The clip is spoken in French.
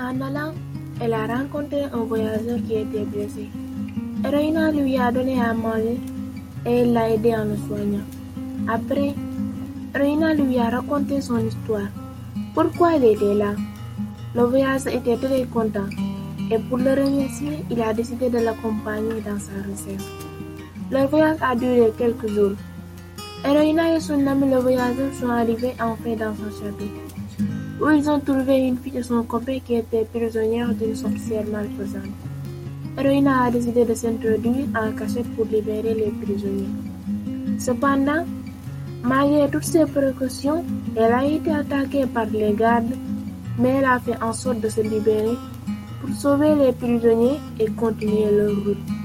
En allant, elle a rencontré un voyageur qui était blessé. Héroïna lui a donné à manger et elle l'a aidé en le soignant. Après, Héroïna lui a raconté son histoire. Pourquoi elle était là? Le voyageur était très content et pour le remercier, il a décidé de l'accompagner dans sa recherche. Leur voyage a duré quelques jours. Héroïna et son ami le voyageur sont arrivés enfin dans son château, où ils ont trouvé une fille de son copain qui était prisonnière d'une sorcière malfaisante. Héroïna a décidé de s'introduire en cachette pour libérer les prisonniers. Cependant, malgré toutes ces précautions, elle a été attaquée par les gardes, mais elle a fait en sorte de se libérer pour sauver les prisonniers et continuer leur route.